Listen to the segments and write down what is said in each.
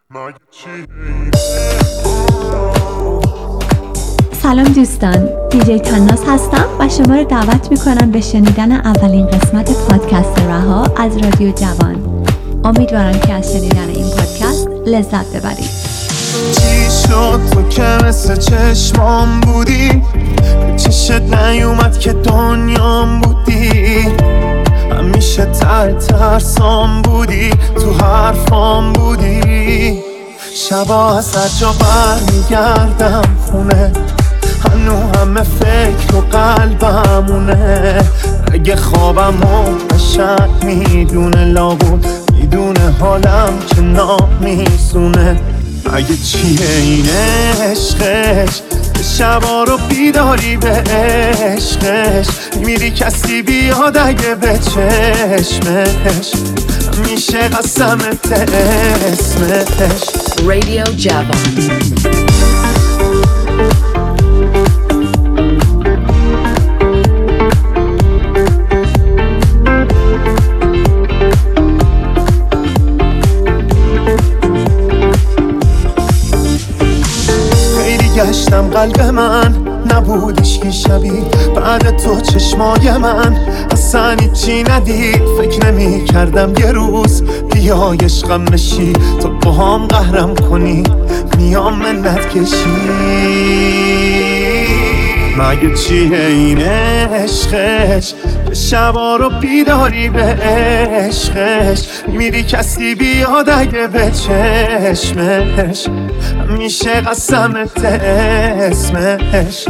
سلام دوستان، دیجی تناس هستم و شما رو دعوت میکنم به شنیدن اولین قسمت پادکست رها از رادیو جوان. امیدوارم که از شنیدن این پادکست لذت ببرید. چی شد تو که مثل چشمام بودی، چشت نیومد که دنیام بودی، همیشه ترسام بودی، تو حرفام بودی. شبا از هر جا برمیگردم خونه، هنو همه فکر و قلبمونه. اگه خوابمو قشنگ میدونه، لابود میدونه حالم که نمیسونه. اگه چیه این عشقش که شبا رو بیداری به عشقش، میری کسی بیاد اگه به چشمش، میشه قسمت اسمش. رادیو جوان. گشتم قلب من نبودش که شبیه بعد تو چشمای من اصلا هیچی ندید. فکر نمی کردم یه روز بیای عشقم بشی، تو با هم قهرم کنی میام منت کشی. مگه چیه این عشقش که شبا رو بیداری به عشقش، میری کسی بیاد اگه به چشمش، میشه قسمت اسمش.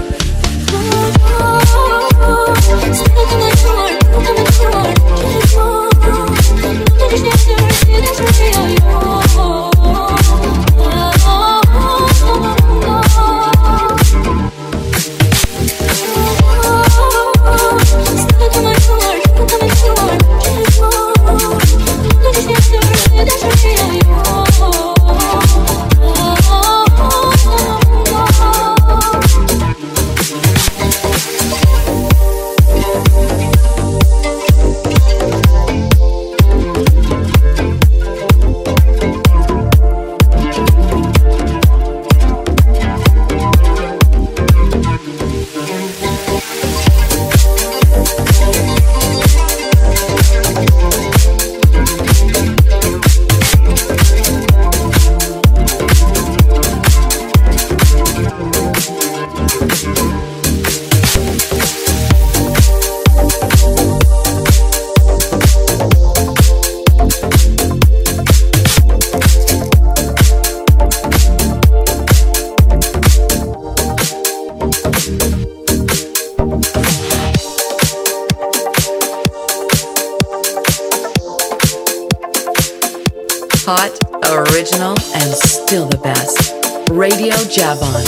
Hot, original, and still the best. Radio Javan.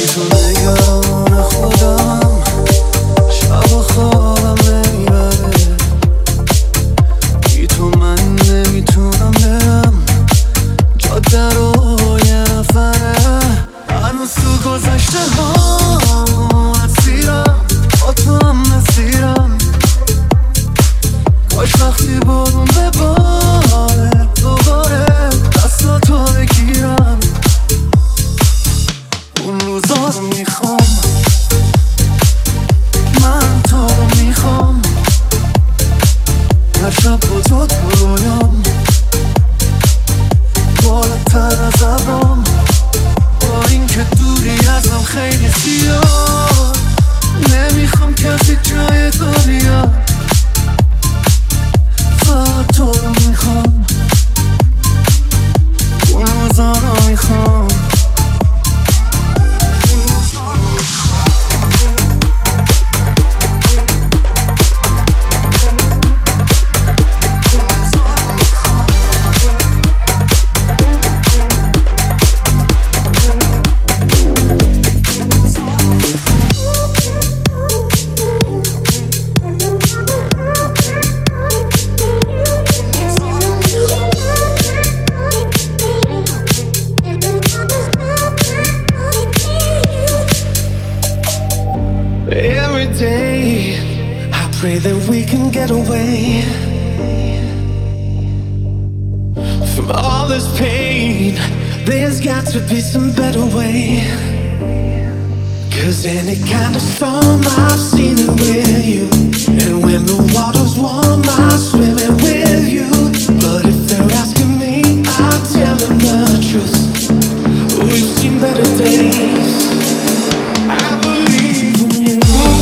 pray that we can get away from all this pain There's got to be some better way. 'Cause any kind of storm, I've seen it with you. And when the water's warm, I'm swimming with you. But if they're asking me, I'll tell them the truth. We've seen better days. I believe in you.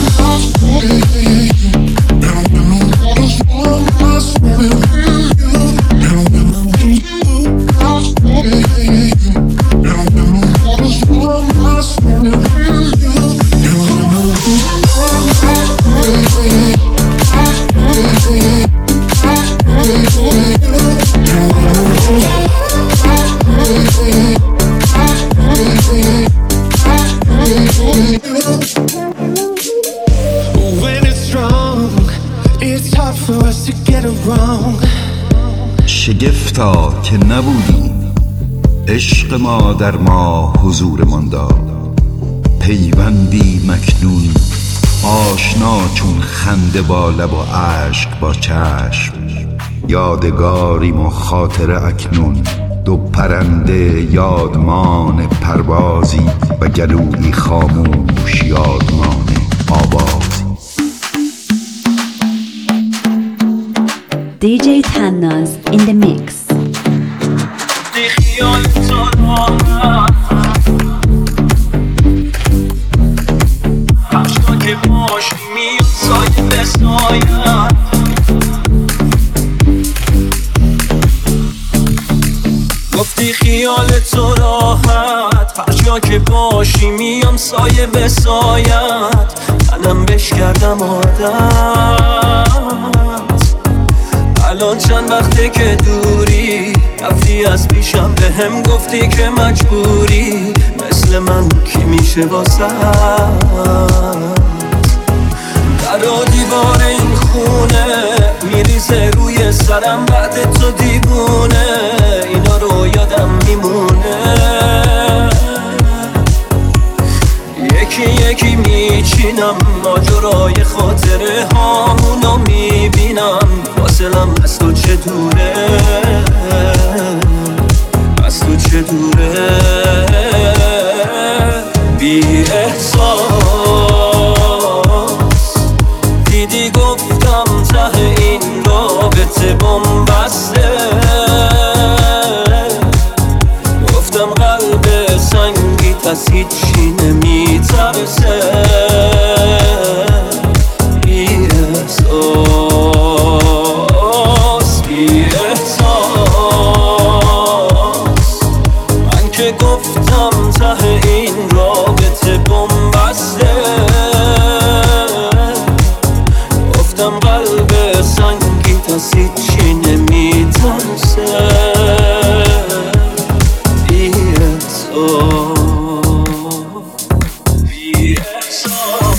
And when the water's warm, I'm swimming with you. And when the water's warm, I'm swimming with you. When it's strong, it's hard for us to get it wrong. شگفتا که نبودی عشق ما در ما حضورمان داد، پیوندی مکنون آشنا چون خنده با لب و اشک با چشم، یادگاریم و خاطره اکنون، دو پرنده یادمان پروازی و گلویی خاموش یادمان آوازی. DJ Tannaz in the mix. گفتی خیال تو راحت، هر جا که باشی میام سایه به سایت، منم بش کردم عادت. الان چند وقته که دوری، رفتی از پیشم به هم گفتی که مجبوری، مثل من کی میشه واسه در و دیوار این خونه میریزه روی سرم بعد تو دیوونه، اینا رو یادم میمونه، یکی یکی میچینم ماجرای خاطره هامونو میبینم، فاصلم از تو چه دوره، از تو چه دوره، بی احساس دیدی گفتم ته این رابطه بن‌بسته، گفتم قلب سنگیت از هیچی نمیترسه، بی احساس بی احساس، من که گفتم ته این رابطه بن‌بسته، گفتم قلب سنگیت از هیچی نمیترسه، بی احساس بی احساس.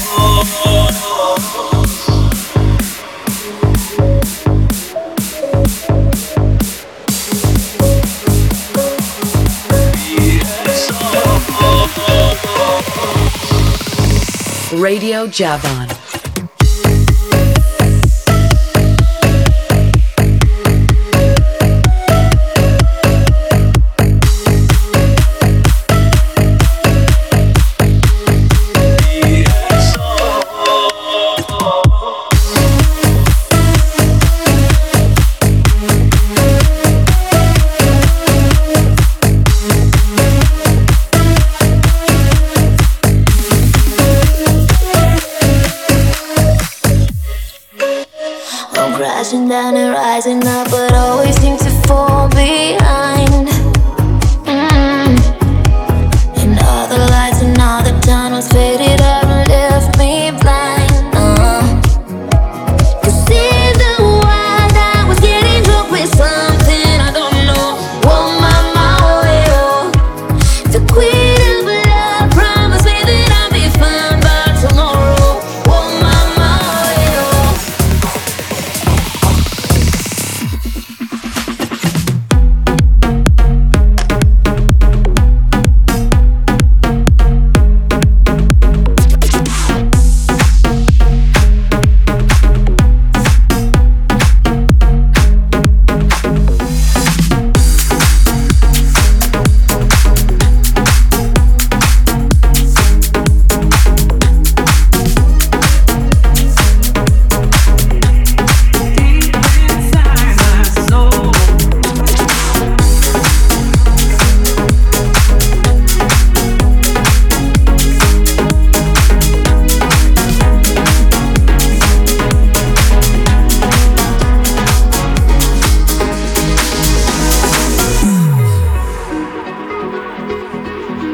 Radio Javan.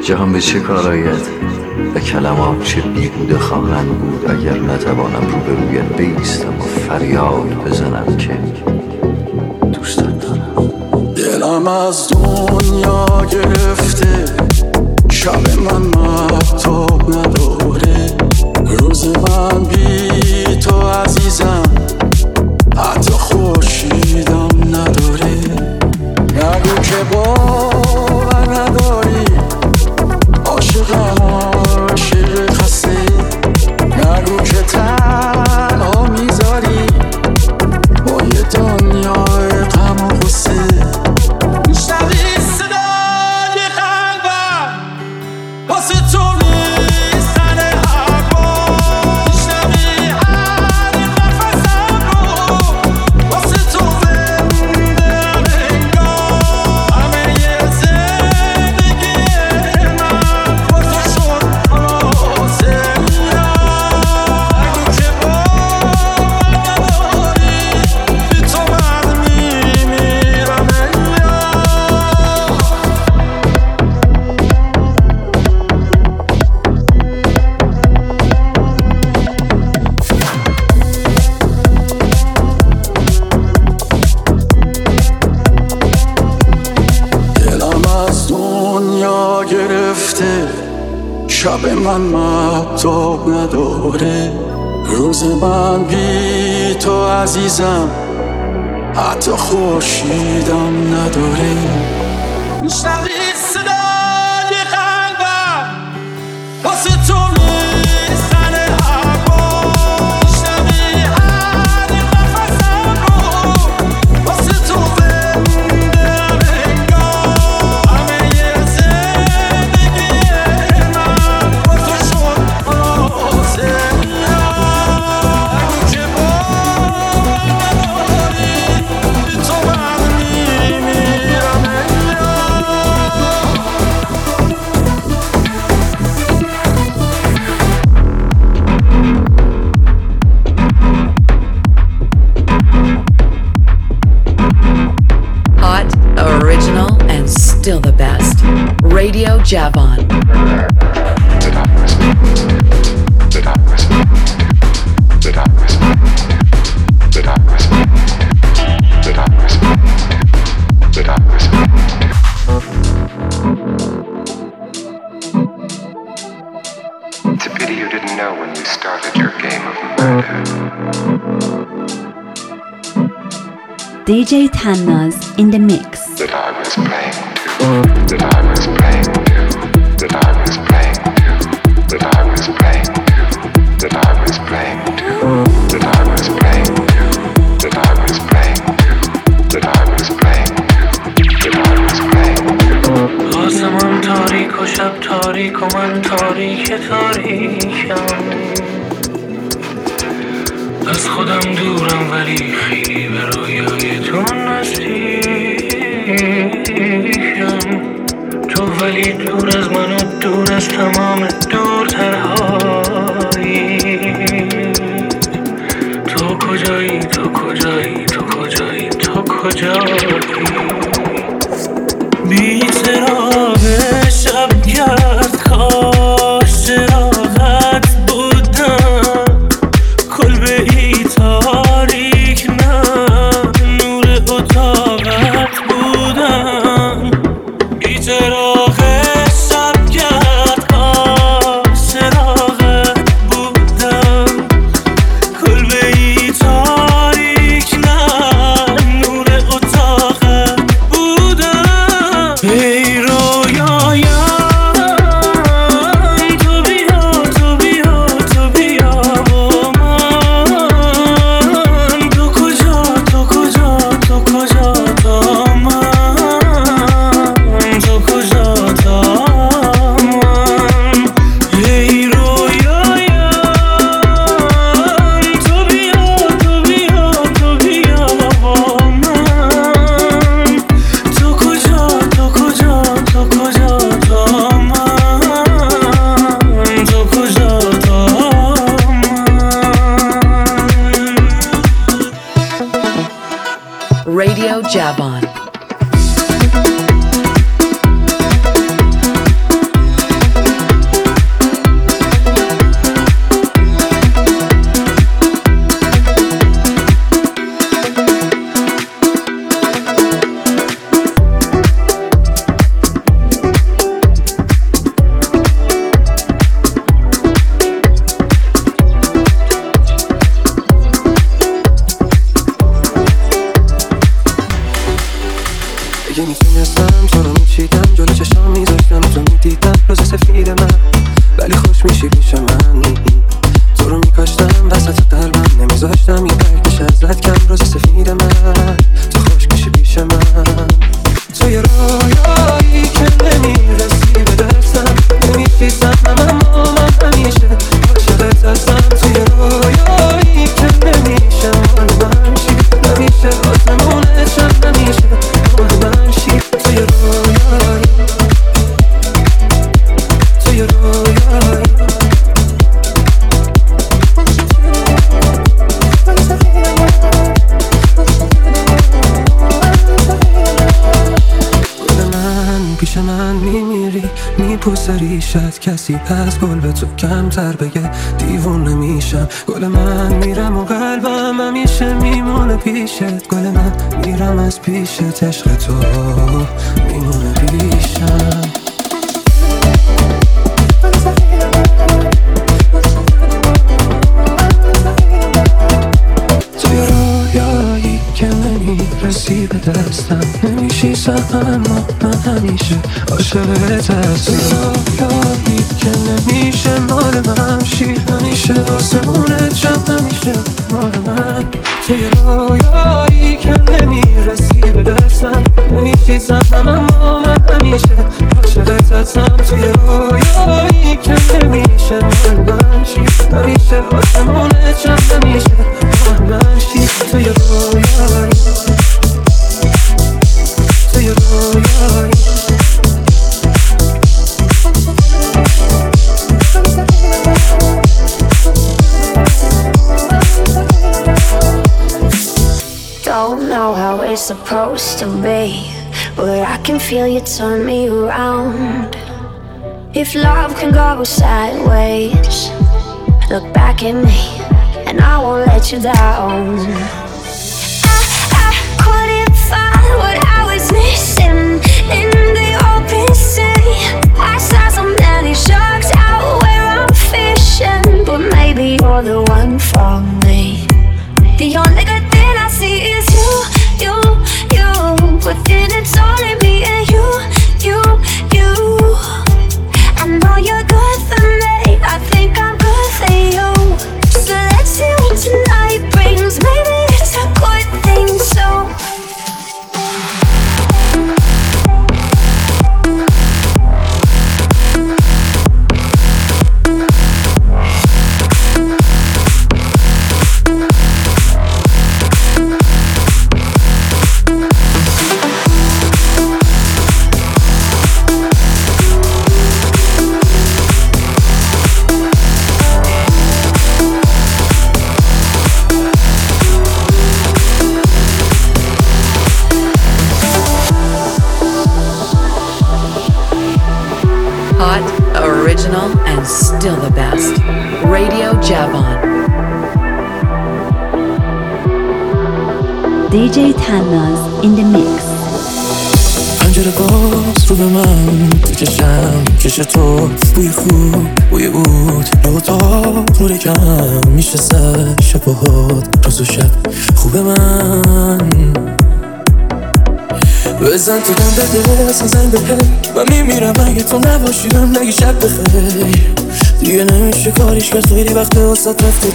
جهان به چه کار آید؟ به کلمات چه بیهوده خواهند بود اگر نتوانم روبرویت بایستم و فریاد بزنم که دوستت دارم. دلم از دنیا گرفته، شب من مهتاب نداره، روز من بی تو عزیزم حتی خورشیدم نداره. نگو که باور نداری، عاشقم عاشق خسته، نگو که تنها میذاری با یه دنیای غم و غصه. میشنوی صدای قلبم واسه تو نیستن حرفا، میشنوی هر نفسم رو واسه تو زنده انگار. همه یه زندگی من واسه شد خلاصه میاد. نگو که باور نداری، بی تو من میمیرم انگار. دلم از دنیا گرفته، شب من مهتاب نداره، روز من بی تو عزیزم حتی خورشیدم نداره. میشنوی صدای قلبم واسه تو نیستن حرفا، میشنوی هر نفسم رو واسه تو زنده انگار. همه یه زندگی من واسه شد خلاصه میاد. نگو که باور نداری، بی تو من میمیرم انگار. Hot, original, and still the best. Radio Javon. It's a pity you didn't know when you started your game of murder. DJ Tannaz in the mix. That I was playing to, that I was playing to, that I was playing to, that I was playing to, that I was playing to, that I was playing to, that I was playing to, that I was playing to, that I was playing to. آسمان تاریک و شب تاریک و من تاریک تاریکم، از خودم دورم ولی خیلی به رویای تو نزدیکم. تو ولی دور از من و دور از تمام دورترهایی. تو کجایی تو کجایی تو کجایی تو کجایی؟ بی چراغ شب کرد کاش چراغت بودم، کلبه ای تاریک نه نور اتاقت بودم. بی چراغ شب کرد کاش چراغت بودم، کلبه ای تاریک نه نور اتاقت میتونستم تو رو میچیدم جلو چشام میذاشتم تو میدیدم روز سفید من ولی خوش میشی پیش من تو رو میکاشتم وسط قلبم نمیذاشتم یه برکش ازت کم روز سفید من تو خوش میشی پیش من تو یه رویایی که نمیرسی به دستم نمیشیستم اما من همیشه عاشقت هستم تو یه رویایی که نمیشه مال من شی همیشه آسمونه شب نمیشه مال من شی تو یه رویایی تو یه رویایی پیش من میمیری میپوسه ریشت کسی هست گل به تو کمتر بگه دیوونه میشم گل من میرم و قلبم همیشه میمونه پیشت گل من میرم از پیشت عشق تو میمونه پیشم توی رویایی که نمیرسی به دستم نمیشیستم اما من همیشه عاشقت هستم رویایی که نمیشه مال من شی همیشه آسمونت شب همیشه مال من توی رویایی که نمیرسی به دستم نمیشیستم اما من همیشه عاشقت هستم توی رویایی که نمیشه مال من شی همیشه آسمونت شب همیشه مال من شی توی رویایی توی رویایی Don't know how it's supposed to be, but I can feel you turn me around. If love can go sideways, look back at me and I won't let you down. I couldn't find what I was missing in the open sea. I saw so many sharks out where I'm fishing, but maybe you're the one for me. The only good thing I see is you, you, you. But then it's only me and you, you, you. I know you're good for me, I think I'm good for you. So let's see what tonight brings, maybe it's a good thing, so Hot, original, and still the best. Radio Javon. DJ Tannaz in the mix. پنجره باز رو به من تو چشم کش تو بوی خوب بوی بود اتاق نور کم میشه سر شبهات روز و شب خوب من بزن تو دم بده اصلا زنگ بده من میمیرم اگه تو نباشیدم نگی شب بخیر دیگه نمیشه کاریش کرد خیلی وقت واسط رفته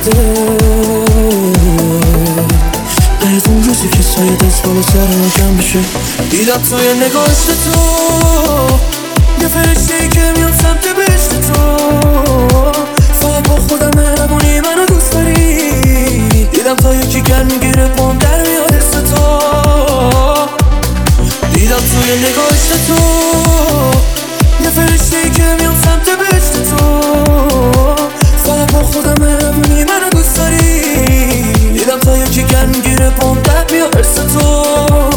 باید اون روزی که سایه دست بالا سر ما کم بشه دیدم توی نگاهشت تو یه فرشته‌ای که میاد سمت بهشت تو فقط با خودم مهربونی منو دوست داری دیدم تا یکی گرم میگیره پام در میاد حس تو دیدم توی نگاهشت تو یه فرشته‌ای که میاد سمت بهشت تو فقط با خودم مهربونی منو دوست داری دیدم تا یکی گرم میگیره پام در میاد حس تو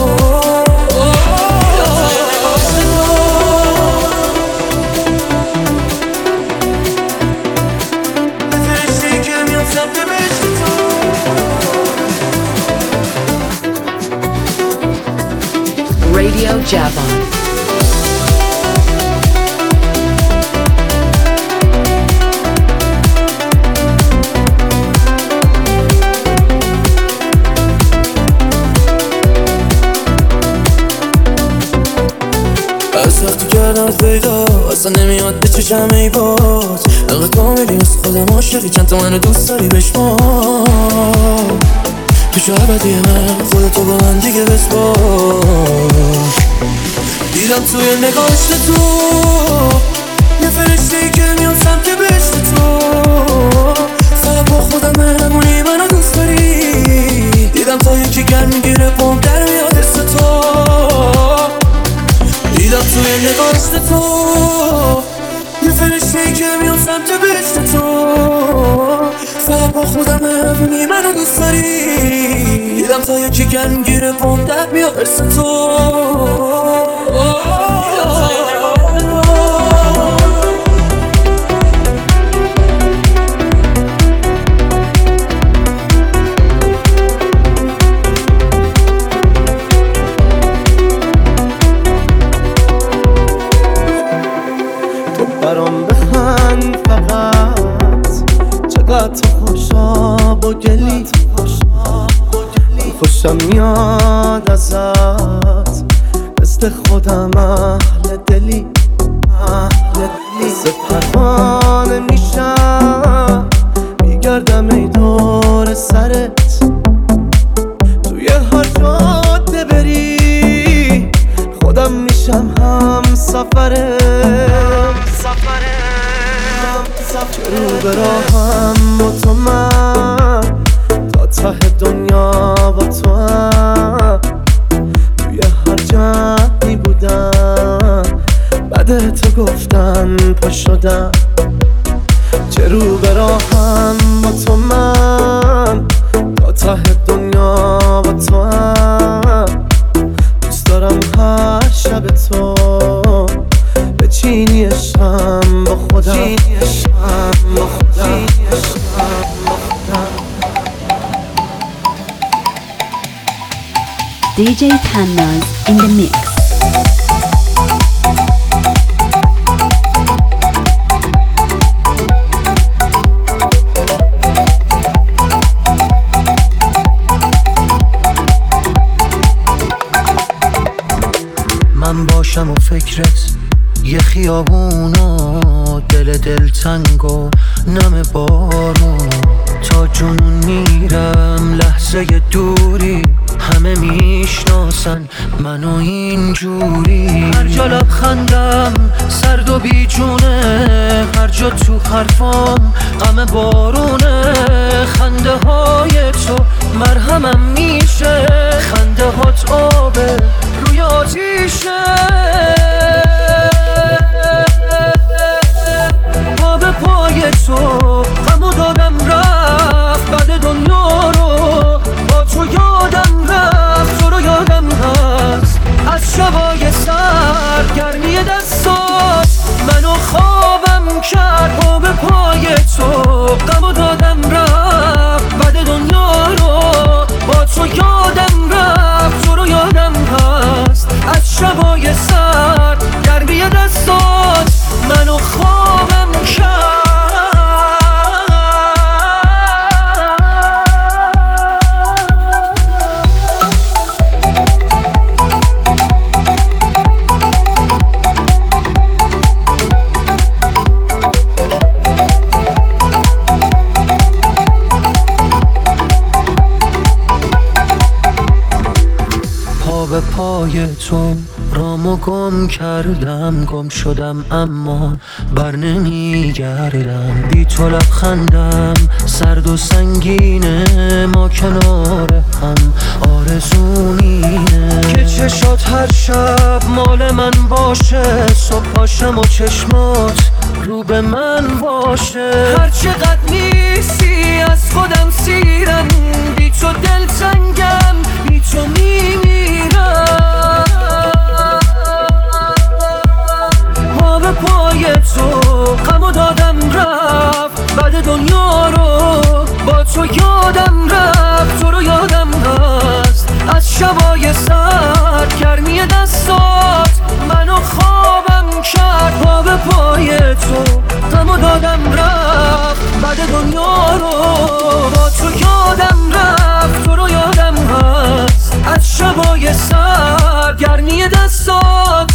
Radio Javon. کردمت پیدا اصلا نمیاد به چشم ای باز دقیقه کاملی از خودم عاشقی چند تا منو دوست داری بشمار پیش عبدی من خودتو با من دیگه بسپار دیدم توی نگاشت تو یه فرشته‌ای که میاد سمت بهشت تو فقط با خودم مهربونی منو دوست داری دیدم تا یکی گرم میگیره پام در میاد حس تو دیدم توی نگاشت تو یه فرشته‌ای که میاد سمت بهشت تو فقط با خودم مهربونی منو دوست داری دیدم تا یکی گرم میگیره پام در میاد حس تو برام بخند فقط چقدر تو خوشا با گلی خوشم میاد ازت مثل خودم اهل دلی مثل پروانه میشم میگردم ای دور سرت توی هر جاده بری خودم میشم هم سفرت رو به راهم با تو من تا ته دنیا با تو هم توی هر جمعی بودم بعد تو گفتم پا شدم چه رو به راهم با تو من تا ته دنیا با تو هم دوست دارم هر شب تو بچینی عشقم با خودم DJ Tannaz in the mix. من باشم و فکرت یه خیابون و دل دلتنگ و نم بارون تا جنون میرم لحظه دوری همه میشناسن منو اینجوری هر جا لبخندم سرد و بیجونه هر جا تو حرفام غم بارونه خنده های تو مرهمم میشه خنده هات آبه روی آتیشه پا به پای تو غمو دادم رفت بعد دنیا رو با تو یادم رفت تو رو یادم هست از شبای سر گرمی دستات منو خوابم کرد پا به پای تو غمو دادم رفت بعد دنیا رو با تو یادم رفت تو رو یادم هست از شبای سر گرمی دستات منو خوابم کرد به پای تو رامو گم کردم گم شدم اما بر نمیگردم بی تو لبخندم سرد و سنگینه ما کنار هم آرزومینه که چشات هر شب مال من باشه صبح پاشم و چشمات رو به من باشه هر چقدر نیستی از خودم سیرم بی تو دلتنگم بی تو میمیرم پا به پای تو غمو دادم رفت بعد دنیا رو با تو یادم رفت تو رو یادم هست از شبای سر گرمی دستات منو خوابم کرد پا به پای تو غمو دادم رفت بعد دنیا رو با تو یادم رفت تو رو یادم هست از شبای سر گرمی دستات